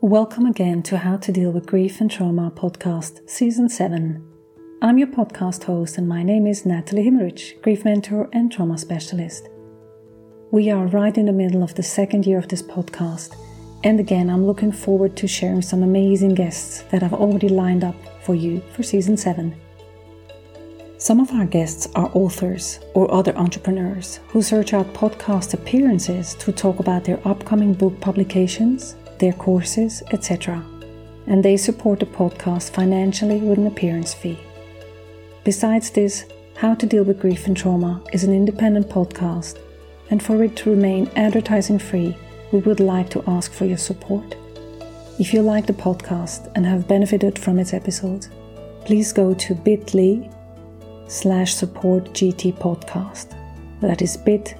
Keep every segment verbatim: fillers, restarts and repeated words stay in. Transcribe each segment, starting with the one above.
Welcome again to How to Deal with Grief and Trauma podcast, Season seven. I'm your podcast host and my name is Natalie Himmerich, grief mentor and trauma specialist. We are right in the middle of the second year of this podcast, and again I'm looking forward to sharing some amazing guests that I've already lined up for you for Season seven. Some of our guests are authors or other entrepreneurs who search out podcast appearances to talk about their upcoming book publications, their courses, et cetera. And they support the podcast financially with an appearance fee. Besides this, How to Deal with Grief and Trauma is an independent podcast, and for it to remain advertising free, we would like to ask for your support. If you like the podcast and have benefited from its episodes, please go to bit.ly slash support GT podcast. That is bit.ly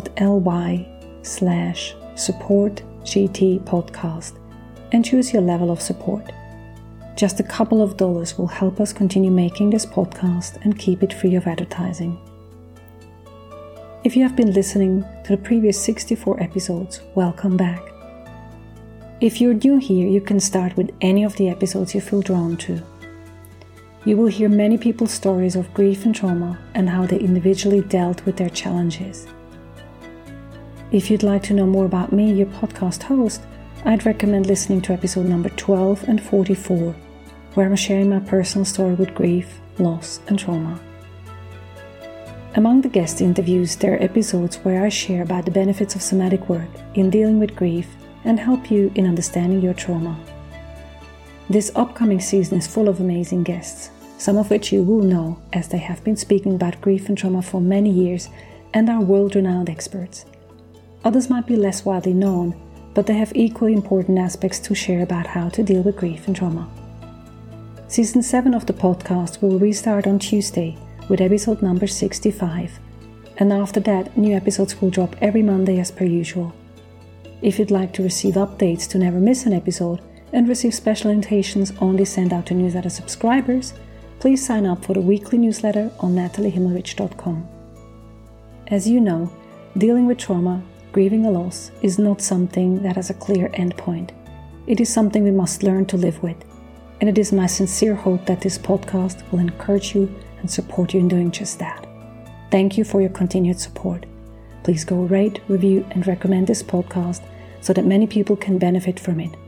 slash support G T podcast and choose your level of support. Just a couple of dollars will help us continue making this podcast and keep it free of advertising. If you have been listening to the previous sixty-four episodes, welcome back. If you're new here, you can start with any of the episodes you feel drawn to. You will hear many people's stories of grief and trauma and how they individually dealt with their challenges. If you'd like to know more about me, your podcast host, I'd recommend listening to episode number twelve and forty-four, where I'm sharing my personal story with grief, loss, and trauma. Among the guest interviews, there are episodes where I share about the benefits of somatic work in dealing with grief and help you in understanding your trauma. This upcoming season is full of amazing guests, some of which you will know as they have been speaking about grief and trauma for many years and are world-renowned experts. Others might be less widely known, but they have equally important aspects to share about how to deal with grief and trauma. Season seven of the podcast will restart on Tuesday with episode number sixty-five, and after that, new episodes will drop every Monday as per usual. If you'd like to receive updates to never miss an episode and receive special invitations only sent out to newsletter subscribers, please sign up for the weekly newsletter on natalie himmerich dot com. As you know, dealing with trauma, grieving a loss, is not something that has a clear endpoint. It is something we must learn to live with, and it is my sincere hope that this podcast will encourage you and support you in doing just that. Thank you for your continued support. Please go rate, review, and recommend this podcast so that many people can benefit from it.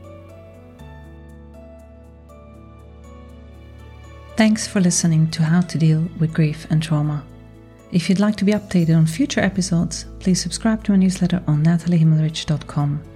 Thanks for listening to How to Deal with Grief and Trauma. If you'd like to be updated on future episodes, please subscribe to my newsletter on natalie himmerich dot com.